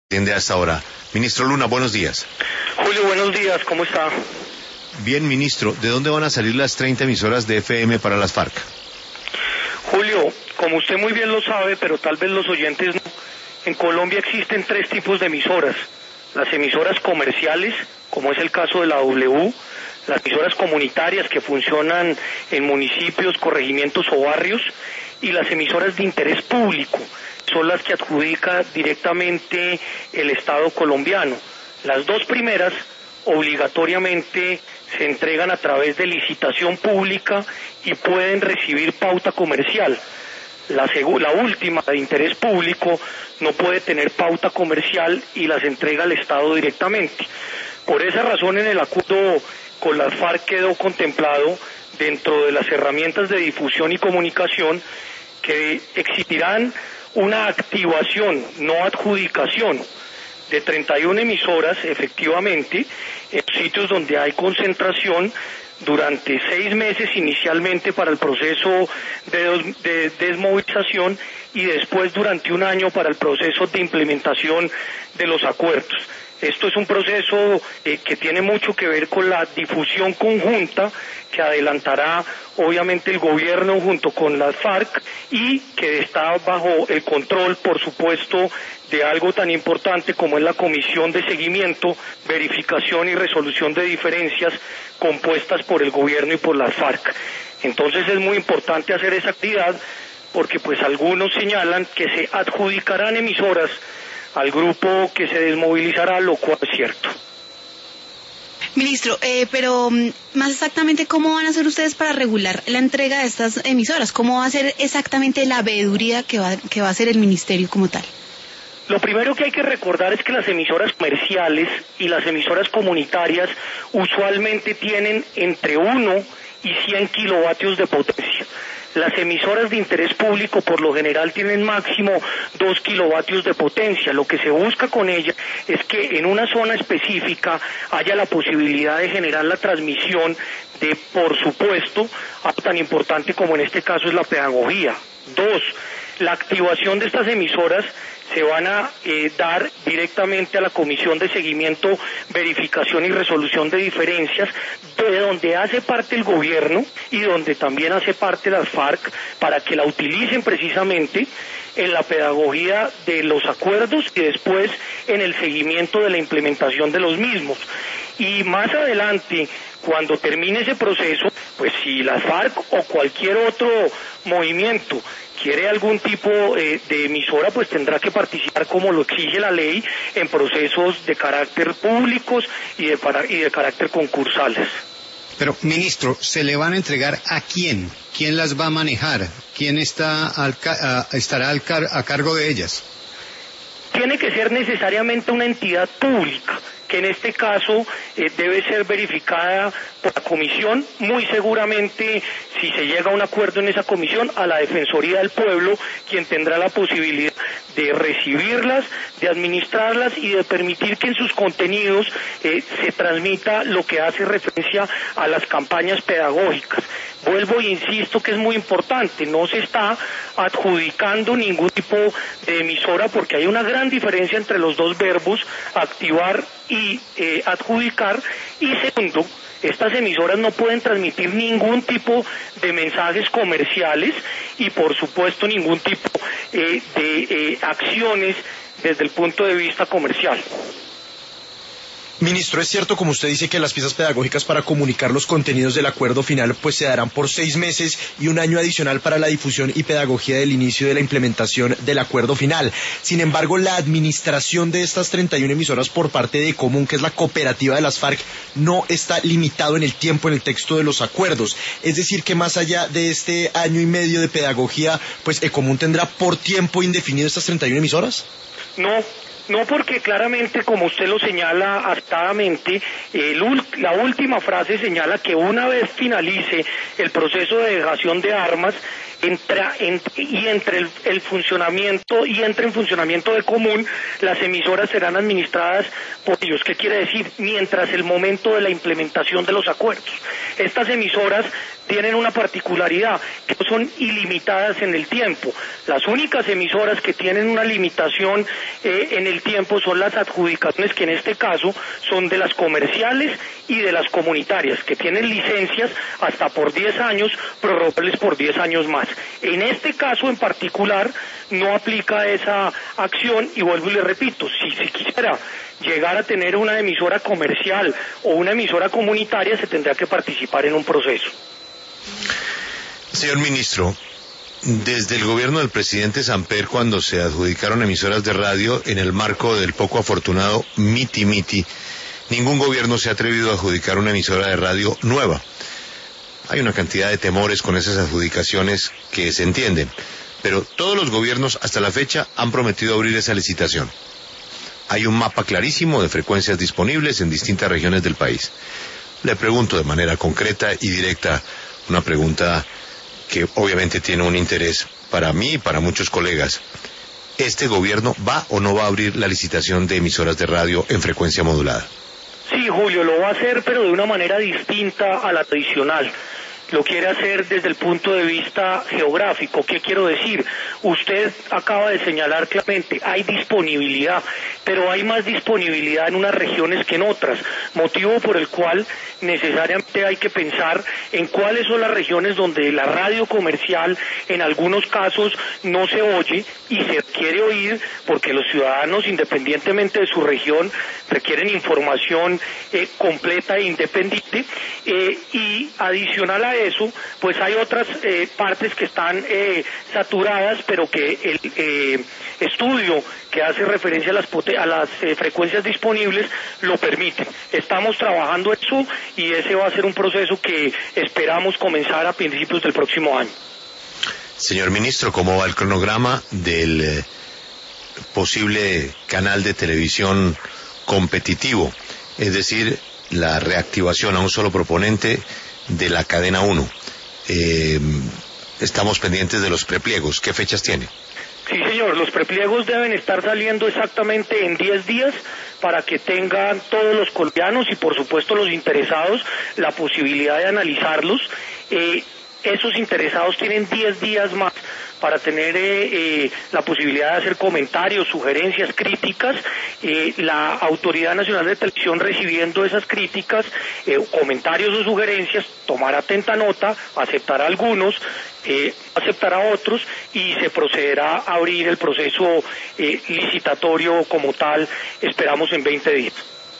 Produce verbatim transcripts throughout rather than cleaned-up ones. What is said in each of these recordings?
Atiende hasta ahora. Ministro Luna, buenos días. Julio, buenos días, ¿cómo está? Bien, ministro, ¿de dónde van a salir las treinta emisoras de F M para las FARC? Julio, como usted muy bien lo sabe, pero tal vez los oyentes no, en Colombia existen tres tipos de emisoras. Las emisoras comerciales, como es el caso de la W, las emisoras comunitarias que funcionan en municipios, corregimientos o barrios, y las emisoras de interés público, son las que adjudica directamente el Estado colombiano. Las dos primeras obligatoriamente se entregan a través de licitación pública y pueden recibir pauta comercial. La, la última, de interés público, no puede tener pauta comercial y las entrega al Estado directamente. Por esa razón, en el acuerdo con las FARC quedó contemplado, dentro de las herramientas de difusión y comunicación, que existirán una activación, no adjudicación, de treinta y una emisoras, efectivamente, en sitios donde hay concentración, durante seis meses inicialmente para el proceso de, de desmovilización y después durante un año para el proceso de implementación de los acuerdos. Esto es un proceso eh, que tiene mucho que ver con la difusión conjunta que adelantará obviamente el gobierno junto con las FARC y que está bajo el control, por supuesto, de algo tan importante como es la Comisión de Seguimiento, Verificación y Resolución de Diferencias compuestas por el gobierno y por las FARC. Entonces es muy importante hacer esa actividad porque pues algunos señalan que se adjudicarán emisoras al grupo que se desmovilizará, lo cual es cierto. Ministro, eh, pero más exactamente, ¿cómo van a hacer ustedes para regular la entrega de estas emisoras? ¿Cómo va a ser exactamente la veeduría que va, que va a hacer el ministerio como tal? Lo primero que hay que recordar es que las emisoras comerciales y las emisoras comunitarias usualmente tienen entre uno y cien kilovatios de potencia. Las emisoras de interés público por lo general tienen máximo dos kilovatios de potencia. Lo que se busca con ellas es que en una zona específica haya la posibilidad de generar la transmisión de, por supuesto, algo tan importante como en este caso es la pedagogía. Dos, la activación de estas emisoras se van a eh, dar directamente a la Comisión de Seguimiento, Verificación y Resolución de Diferencias, de donde hace parte el gobierno y donde también hace parte las FARC, para que la utilicen precisamente en la pedagogía de los acuerdos y después en el seguimiento de la implementación de los mismos. Y más adelante, cuando termine ese proceso, pues si las FARC o cualquier otro movimiento quiere algún tipo eh, de emisora, pues tendrá que participar, como lo exige la ley, en procesos de carácter públicos y de, para, y de carácter concursales. Pero, ministro, ¿se le van a entregar a quién? ¿Quién las va a manejar? ¿Quién está al, a, estará al car, a cargo de ellas? Tiene que ser necesariamente una entidad pública, que en este caso eh, debe ser verificada por la comisión, muy seguramente si se llega a un acuerdo en esa comisión, a la Defensoría del Pueblo, quien tendrá la posibilidad de recibirlas, de administrarlas y de permitir que en sus contenidos eh, se transmita lo que hace referencia a las campañas pedagógicas. Vuelvo e insisto que es muy importante, no se está adjudicando ningún tipo de emisora porque hay una gran diferencia entre los dos verbos, activar y eh, adjudicar, y segundo, estas emisoras no pueden transmitir ningún tipo de mensajes comerciales y por supuesto ningún tipo eh, de eh, acciones desde el punto de vista comercial. Ministro, es cierto, como usted dice, que las piezas pedagógicas para comunicar los contenidos del acuerdo final pues se darán por seis meses y un año adicional para la difusión y pedagogía del inicio de la implementación del acuerdo final. Sin embargo, la administración de estas treinta y una emisoras por parte de Ecomún, que es la cooperativa de las FARC, no está limitado en el tiempo en el texto de los acuerdos. Es decir, que más allá de este año y medio de pedagogía, pues Ecomún tendrá por tiempo indefinido estas treinta y una emisoras. No. No, porque claramente, como usted lo señala acertadamente, el, la última frase señala que una vez finalice el proceso de dejación de armas, entra en, y entre el, el funcionamiento y entre en funcionamiento de Común, las emisoras serán administradas por ellos. ¿Qué quiere decir? Mientras el momento de la implementación de los acuerdos. Estas emisoras tienen una particularidad, que son ilimitadas en el tiempo. Las únicas emisoras que tienen una limitación eh, en el tiempo son las adjudicaciones, que en este caso son de las comerciales y de las comunitarias, que tienen licencias hasta por diez años, prorrogables por diez años más. En este caso en particular no aplica esa acción, y vuelvo y le repito, si se quisiera llegar a tener una emisora comercial o una emisora comunitaria, se tendrá que participar en un proceso. Señor ministro, desde el gobierno del presidente Samper, cuando se adjudicaron emisoras de radio en el marco del poco afortunado Miti Miti, ningún gobierno se ha atrevido a adjudicar una emisora de radio nueva. Hay una cantidad de temores con esas adjudicaciones que se entienden, pero todos los gobiernos hasta la fecha han prometido abrir esa licitación. Hay un mapa clarísimo de frecuencias disponibles en distintas regiones del país. Le pregunto de manera concreta y directa una pregunta que obviamente tiene un interés para mí y para muchos colegas. ¿Este gobierno va o no va a abrir la licitación de emisoras de radio en frecuencia modulada? Sí, Julio, lo va a hacer, pero de una manera distinta a la tradicional. Lo quiere hacer desde el punto de vista geográfico. ¿Qué quiero decir? Usted acaba de señalar claramente, hay disponibilidad, pero hay más disponibilidad en unas regiones que en otras, motivo por el cual necesariamente hay que pensar en cuáles son las regiones donde la radio comercial en algunos casos no se oye y se quiere oír, porque los ciudadanos, independientemente de su región, requieren información eh, completa e independiente, eh, y adicional a eso, pues hay otras eh, partes que están eh, saturadas, pero que el eh, estudio que hace referencia a las, a las eh, frecuencias disponibles lo permite. Estamos trabajando eso y ese va a ser un proceso que esperamos comenzar a principios del próximo año. Señor ministro, ¿cómo va el cronograma del eh, posible canal de televisión competitivo? Es decir, la reactivación a un solo proponente de la cadena uno. Eh, estamos pendientes de los prepliegos. ¿Qué fechas tiene? Sí, señor, los prepliegos deben estar saliendo exactamente en diez días para que tengan todos los colombianos y por supuesto los interesados la posibilidad de analizarlos. Eh, esos interesados tienen diez días más para tener eh, eh, la posibilidad de hacer comentarios, sugerencias, críticas. Eh, la Autoridad Nacional de Televisión, recibiendo esas críticas, eh, comentarios o sugerencias, tomará atenta nota, aceptará algunos, eh, aceptará otros y se procederá a abrir el proceso eh, licitatorio como tal, esperamos en veinte días.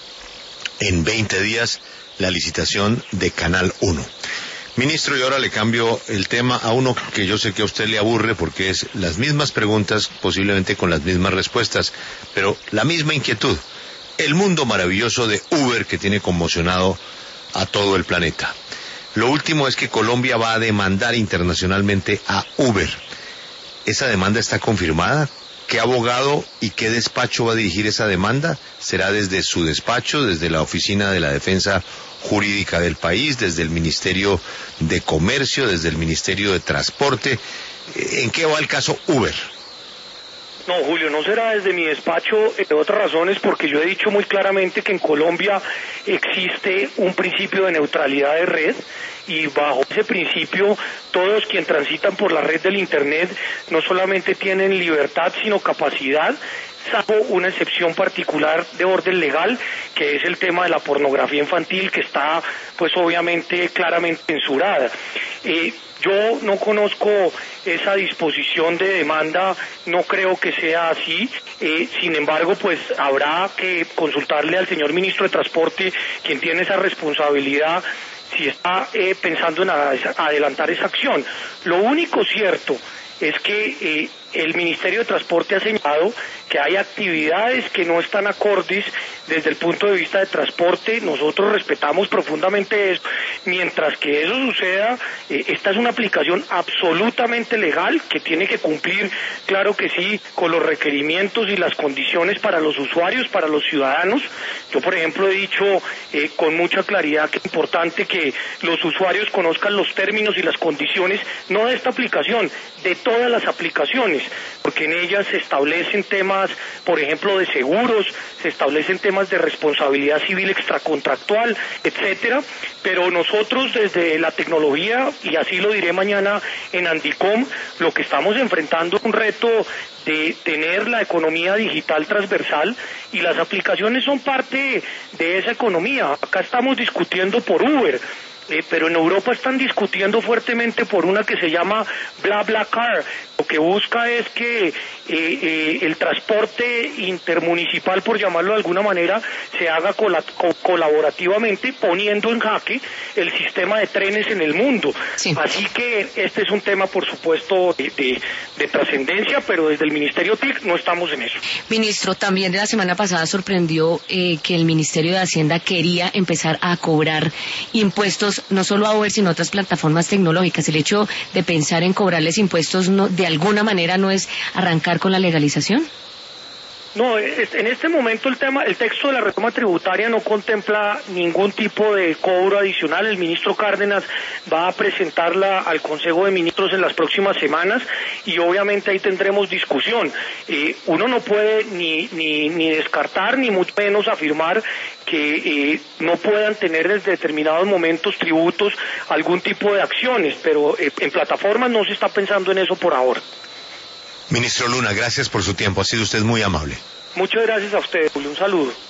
En veinte días la licitación de Canal uno. Ministro, y ahora le cambio el tema a uno que yo sé que a usted le aburre porque es las mismas preguntas, posiblemente con las mismas respuestas, pero la misma inquietud. El mundo maravilloso de Uber que tiene conmocionado a todo el planeta. Lo último es que Colombia va a demandar internacionalmente a Uber. ¿Esa demanda está confirmada? ¿Qué abogado y qué despacho va a dirigir esa demanda? ¿Será desde su despacho, desde la Oficina de la Defensa Jurídica del país, desde el Ministerio de Comercio, desde el Ministerio de Transporte? ¿En qué va el caso Uber? No, Julio, no será desde mi despacho, entre otras razones, porque yo he dicho muy claramente que en Colombia existe un principio de neutralidad de red y bajo ese principio todos quienes transitan por la red del Internet no solamente tienen libertad, sino capacidad, salvo una excepción particular de orden legal, que es el tema de la pornografía infantil, que está, pues obviamente, claramente censurada. Eh, yo no conozco esa disposición de demanda, no creo que sea así, eh, sin embargo, pues habrá que consultarle al señor ministro de Transporte, quien tiene esa responsabilidad, si está eh, pensando en adelantar esa acción. Lo único cierto es que eh, el Ministerio de Transporte ha señalado que hay actividades que no están acordes desde el punto de vista de transporte. Nosotros respetamos profundamente eso. Mientras que eso suceda, eh, esta es una aplicación absolutamente legal que tiene que cumplir, claro que sí, con los requerimientos y las condiciones para los usuarios, para los ciudadanos. Yo, por ejemplo, he dicho eh, con mucha claridad que es importante que los usuarios conozcan los términos y las condiciones, no de esta aplicación, de todas las aplicaciones. aplicaciones, porque en ellas se establecen temas, por ejemplo, de seguros, se establecen temas de responsabilidad civil extracontractual, etcétera, pero nosotros desde la tecnología, y así lo diré mañana en Andicom, lo que estamos enfrentando es un reto de tener la economía digital transversal, y las aplicaciones son parte de esa economía. Acá estamos discutiendo por Uber, Eh, pero en Europa están discutiendo fuertemente por una que se llama BlaBlaCar. Lo que busca es que eh, eh, el transporte intermunicipal, por llamarlo de alguna manera, se haga cola co colaborativamente, poniendo en jaque el sistema de trenes en el mundo. Sí. Así que este es un tema, por supuesto, de, de, de trascendencia, pero desde el Ministerio T I C no estamos en eso. Ministro, también de la semana pasada sorprendió eh, que el Ministerio de Hacienda quería empezar a cobrar impuestos no solo a Uber, sino a otras plataformas tecnológicas. El hecho de pensar en cobrarles impuestos no, de alguna manera no es arrancar con la legalización. No, en este momento el tema, el texto de la reforma tributaria no contempla ningún tipo de cobro adicional. El ministro Cárdenas va a presentarla al Consejo de Ministros en las próximas semanas y obviamente ahí tendremos discusión. Eh, uno no puede ni, ni, ni descartar ni mucho menos afirmar que eh, no puedan tener desde determinados momentos tributos algún tipo de acciones, pero eh, en plataformas no se está pensando en eso por ahora. Ministro Luna, gracias por su tiempo, ha sido usted muy amable. Muchas gracias a ustedes, Julio, un saludo.